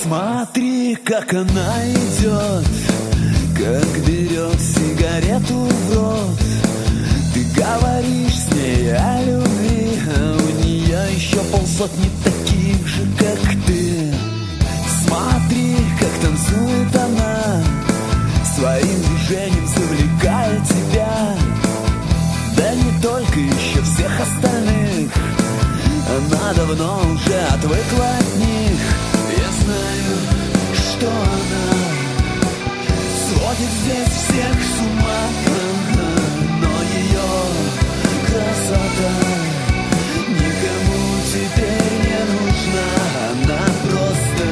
Смотри, как она идет, как берет сигарету в рот. Ты говоришь с ней о любви, а у нее еще полсотни таких же, как ты. Смотри, как танцует она, своим движением завлекая тебя. Да не только, еще всех остальных. Она давно уже отвыкла от них. Я знаю, что она сводит здесь всех с ума, но ее красота никому теперь не нужна. Она просто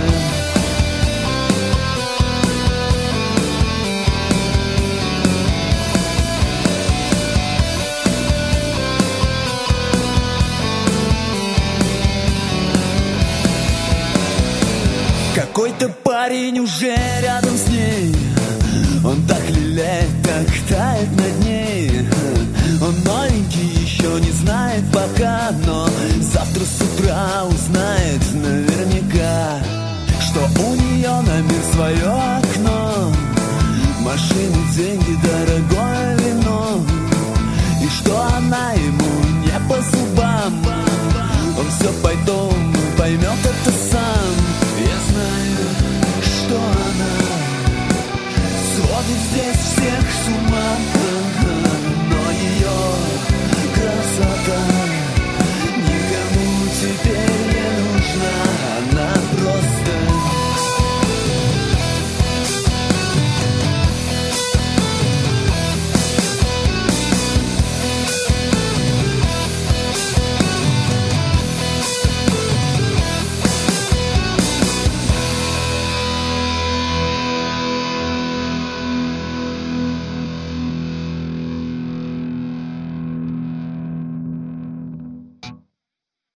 какой-то парень уже рядом с ней. Он так лелеет, так тает над ней. Он новенький, еще не знает пока, но завтра с утра узнает наверняка, что у нее на мир свое окно, машины, деньги, дорогое вино, и что она ему не по зубам. Он все потом поймет это